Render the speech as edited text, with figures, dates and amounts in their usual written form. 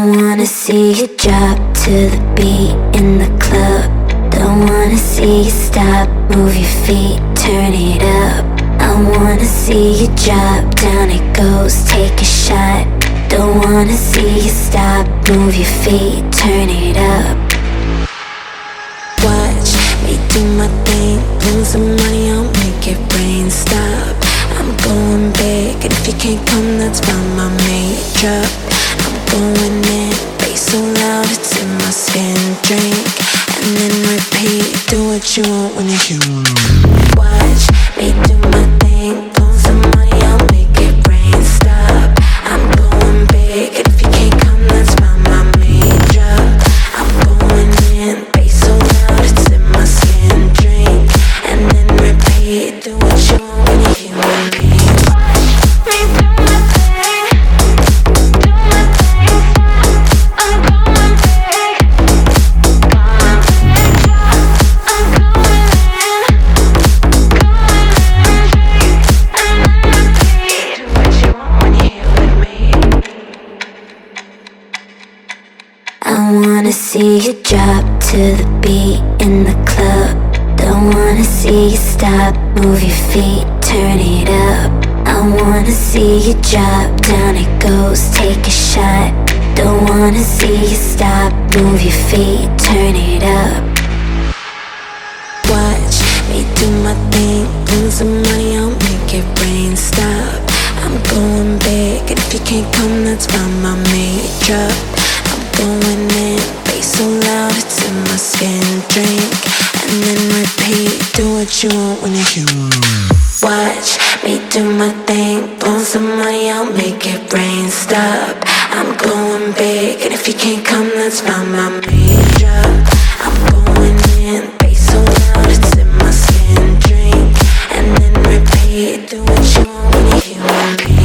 wanna see you drop to the beat in the club. Don't wanna see you stop, move your feet, turn it up. I wanna see you drop, down it goes, take a shot. Don't wanna see you stop, move your feet, turn it up. Watch me do my thing, bring some money, I'll make it rain, stop. I'm going big, and if you can't come, that's fine, my major. I'm going in, bass so loud, it's in my skin, drink, and then repeat, do what you want when you hear me. Watch me do my thing, blow some money, I'll make it rain, stop. I'm going big, and if you can't come, that's fine, my major. I'm going in, bass so loud, it's in my skin, drink, and then repeat, do what you want when you hear me. I wanna see you drop to the beat in the club. Don't wanna see you stop, move your feet, turn it up. I wanna see you drop, down it goes, take a shot. Don't wanna see you stop, move your feet, turn it up. Watch me do my thing, bring some money, I'll make it rain, stop. I'm going big, and if you can't come, that's fine, my major. I'm going in, bass so loud, it's in my skin, drink, and then repeat, do what you want when you hear me. Watch me do my thing, blow some money, I'll make it rain, stop. I'm going big, and if you can't come, that's fine, my major. I'm going in, bass so loud, it's in my skin, drink, and then repeat, do what you want when you hear me.